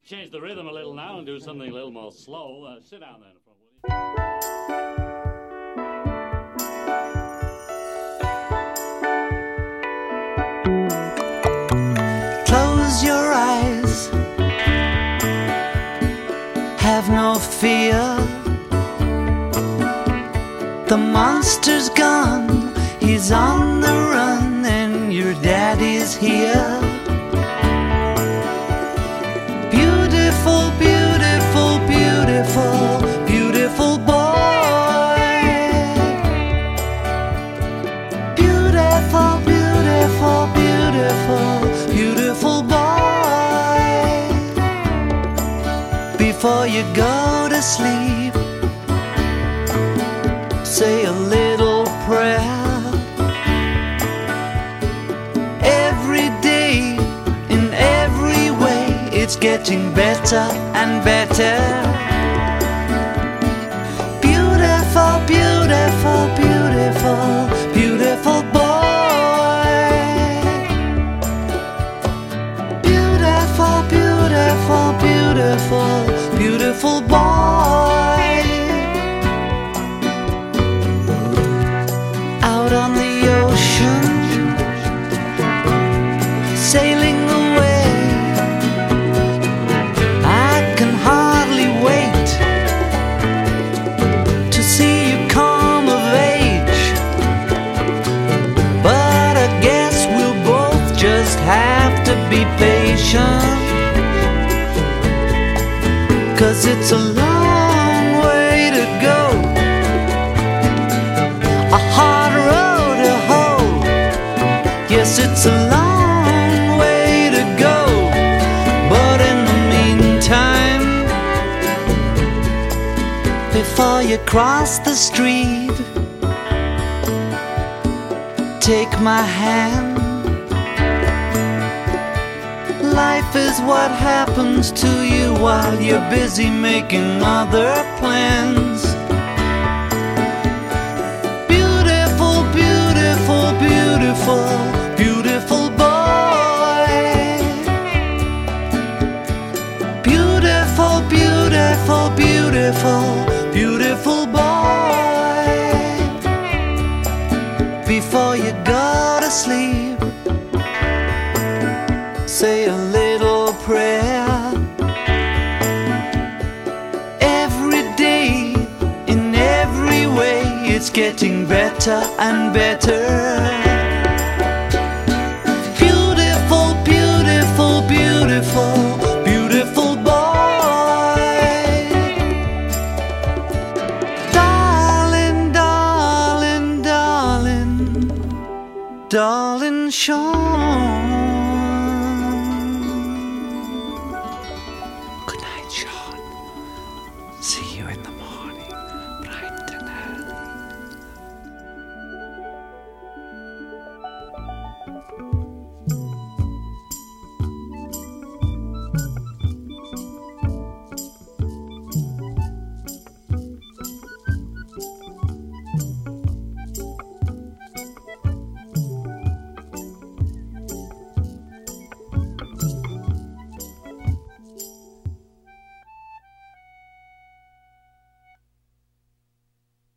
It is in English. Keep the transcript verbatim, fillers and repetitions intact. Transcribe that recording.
Change the rhythm a little now and do something a little more slow. Uh, sit down there in front, will you? Close your eyes, have no fear. The monster's gone, he's on the run, and your daddy's here. Beautiful, beautiful, beautiful, beautiful boy. Beautiful, beautiful, beautiful, beautiful boy. Before you go to sleep, say a little prayer. Every day, in every way, it's getting better and better. Beautiful, beautiful, beautiful, beautiful boy. Beautiful, beautiful, beautiful, beautiful boy. Out on the ocean, sailing away, I can hardly wait to see you come of age. But I guess we'll both just have to be patient, 'cause it's a long way to go, a hard road to hoe. Yes, it's a long way to go, but in the meantime, before you cross the street, take my hand. Life is what happens to you while you're busy making other plans. Beautiful, beautiful, beautiful, beautiful boy. Beautiful, beautiful, beautiful, beautiful boy. Before you go to sleep, say a little prayer. Every day, in every way, it's getting better and better.